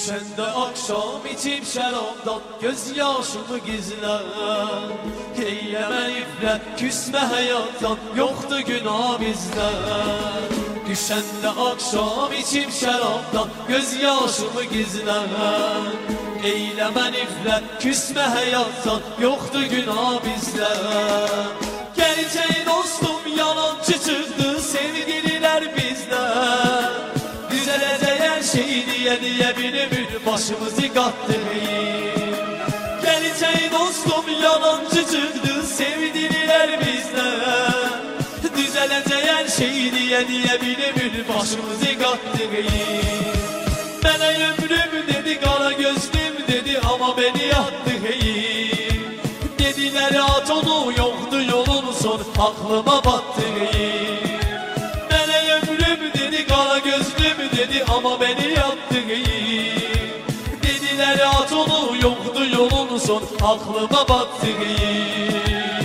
Düşende akşam içim şərabdan gözyaşımı gizlər. Eyleme nifrət, küsme həyatdan, yoxdur günah bizdə. Düşende akşam içim şərabdan gözyaşımı gizlər. Eyleme nifrət, küsme həyatdan, yoxdur günah bizdə. Gerçək dostum yalancı çıxdı, sevgililer bizdə. Düzələcək hər şey diye bir başımızı qatdırır. Gerçək dostum yalancı çıxdı, sevdililer bizdə. Düzələcək hər şey diye bir başımızı qatdırır. Mənə ömrüm dedi, qara gözlüm dedi, ama beni yattı hey. Dediler at onu, yoktu yolun son, aklıma battı hey. Mənə ömrüm dedi, qara gözlüm dedi, ama beni yattı hey. Dediler at onu, yoktu yolun son, aklıma battı hey.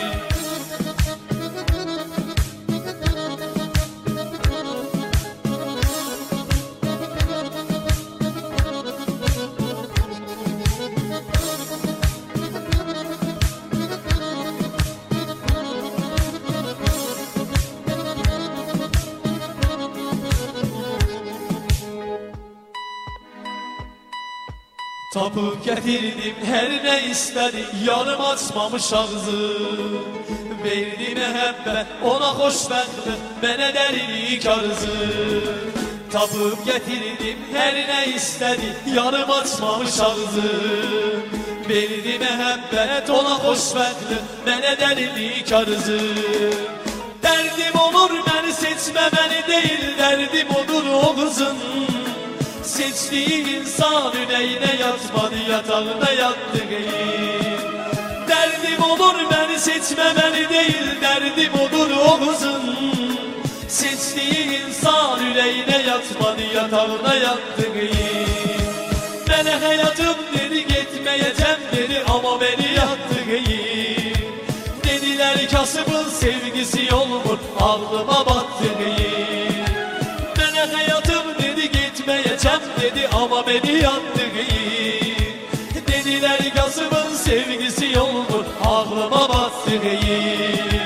Tapıp getirdim her ne istedi, yarım açmamış ağzı. Verdi mehabbet ona xoşbəxtlik, mənə dərilik arzı. Tapıp getirdim her ne istedi, yarım açmamış ağzı. Verdi mehabbet ona xoşbəxtlik, mənə dərilik arzı. Derdim olur beni seçmemeli değil, derdim odur o kızın. Seçtiği insan yüreğine yatmadı, yatağında yattı geyir. Derdim olur beni seçmemeli değil, derdim odur o kızın. Seçtiği insan yüreğine yatmadı, yatağında yattı geyir. Bana hayatım dedi, gitmeyeceğim dedi, ama beni yattı geyir. Dediler kasıbın sevgisi yolmuş, aklıma battı geyir. Bana hayatım dedi, gitmeyeceğim dedi, ama beni yattı geyir. Dediler kasıbın sevgisi yolmuş, aklıma battı geyir.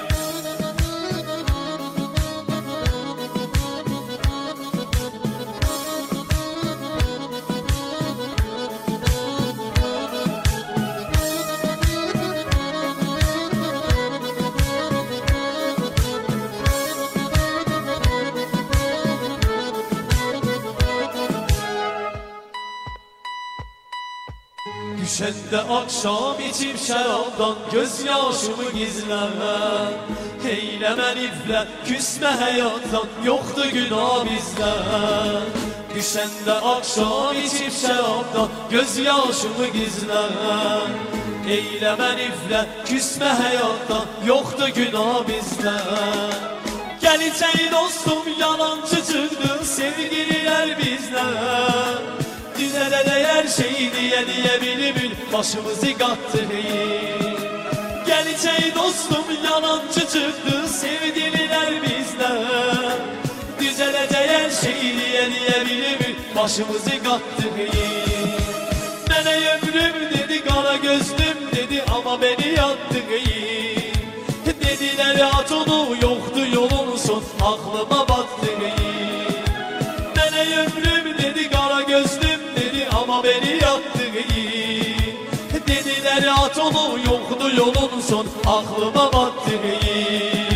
Düşende akşam içim şərabdan gözyaşımı gizlər. Eyleme nifrət, küsme həyatdan, yoxdur günah bizdə. Düşende akşam içim şərabdan gözyaşımı gizlər. Eyleme nifrət, küsme həyatdan, yoxdur günah bizdə. Gerçək dostum yalancı çıxdı, sevgililer bizdə. Düzələcək hər şey diye bir başımızı qattı hey. Gerçək dostum yalancı çıxdı, sevgililer bizdə. Düzələcək hər şey diye bir başımızı qattı hey. Mənə ömrüm dedi, qara gözlüm dedi, ama beni yattı hey. Dediler at onu, yoktu yolun son, aklıma battı hey. Mənə ömrüm dedi, qara gözlüm dedi, ama beni yattı geyir. Dediler at onu, yoktu yolun son, aklıma battı geyir.